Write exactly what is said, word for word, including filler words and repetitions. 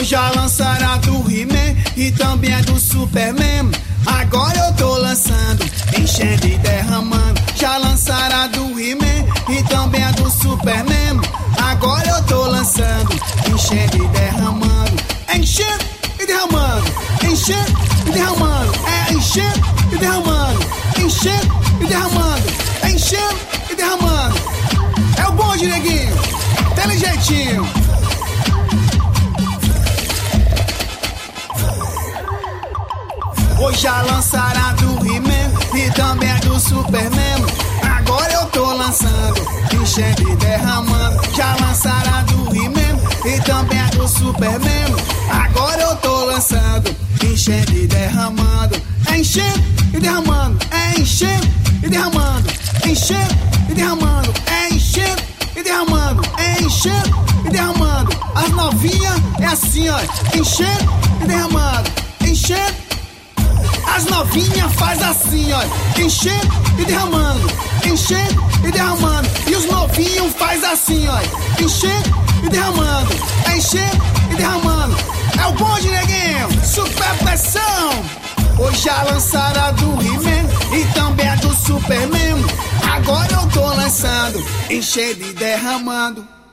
Hoje já lançaram a do He-Man e também a do Superman. Agora eu tô lançando, enchendo e derramando. Já lançaram a do He-Man e também a do Superman. Agora eu tô lançando, enchendo e derramando. Enchendo e derramando, enchendo e derramando. É enchendo e derramando, enchendo e derramando, enchendo e derramando. É o bonde, neguinho, tem jeitinho. Hoje já lançaram a do He-Man e também a do Superman. Agora eu tô lançando, enchendo e derramando. Já lançaram a do He-Man e também a do Superman. Agora eu tô lançando, enchendo e derramando. É enchendo e derramando, é enchendo e derramando, enchendo e derramando, é enchendo e derramando, é enchendo e derramando. As novinhas é assim, ó, enchendo e derramando, enchendo. As novinhas faz assim, ó, enchendo e derramando, enchendo e derramando. E os novinhos faz assim, ó, enchendo e derramando, enchendo e derramando. É o bonde, neguinho, super pressão. Hoje já lançaram a do He-Man e também a do Superman. Agora eu tô lançando, enchendo e derramando.